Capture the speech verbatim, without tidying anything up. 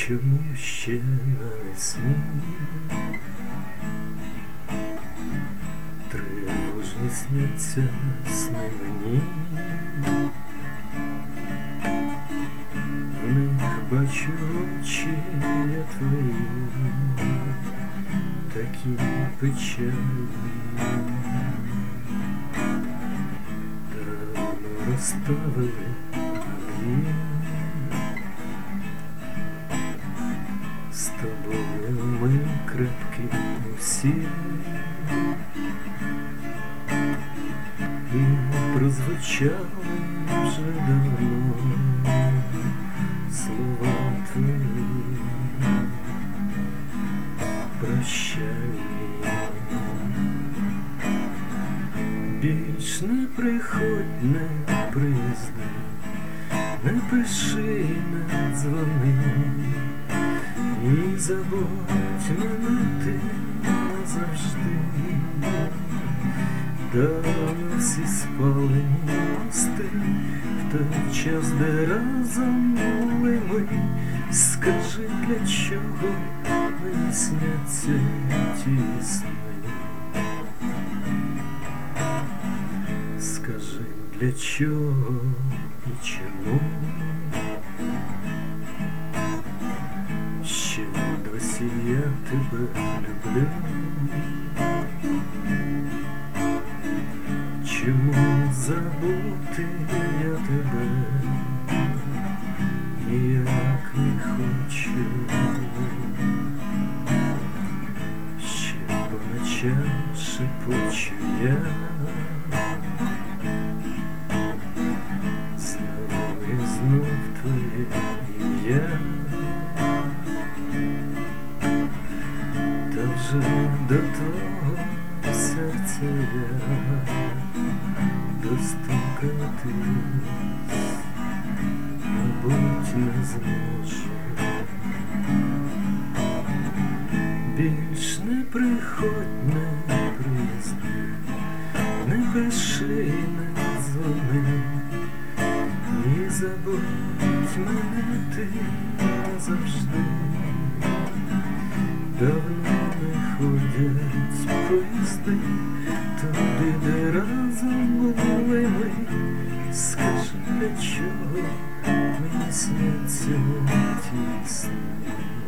Чому ще навесні тривожні сняться сни мені, в них бачу очі я твої, такі печальні, давно розставили їх. З тобою ми крепкі усі, і прозвучали вже давно слова твої прощальні. Більш не приходь, не приїзди, не пиши, не дзвони, і забудь мене ти назавжди. Давно всі спали мости в той час, де разом були ми. Скажи, для чого мені сняться ті сни? Скажи, для чого і чому? Ще досі я тебе люблю. Чому забути я тебе ніяк не хочу? Ще по ночам шепочу я, знову і знов твоє ім'я. Та вже до того серця я достукатись, мабуть, не зможу. Більш не приходь, не приїзди, не пиши, не дзвони, і забудь мене ти назавжди. Давно не ходять поїзди туди, де разом були ми. Скажи, для чого мені сняться ті сни?